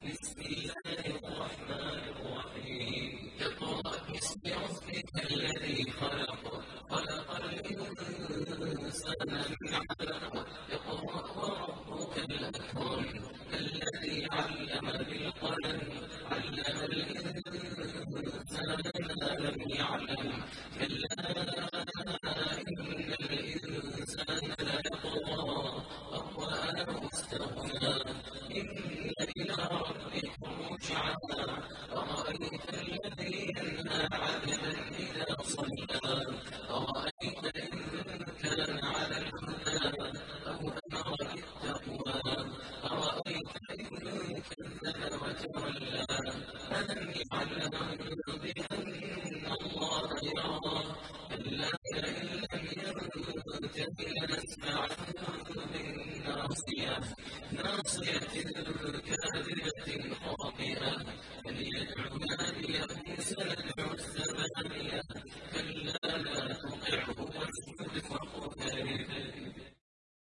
بسم الله الرحمن الرحيم اقرأ باسم ربك الذي خلق خلق الإنسان من علق اقرأ وربك الأكرم الذي علم بالقلم علم الإنسان ما لم يعلم كلا إن الإنسان ليطغى أن رآه استغنى إن إلى ربك رجعا أرأيت الذي ينهى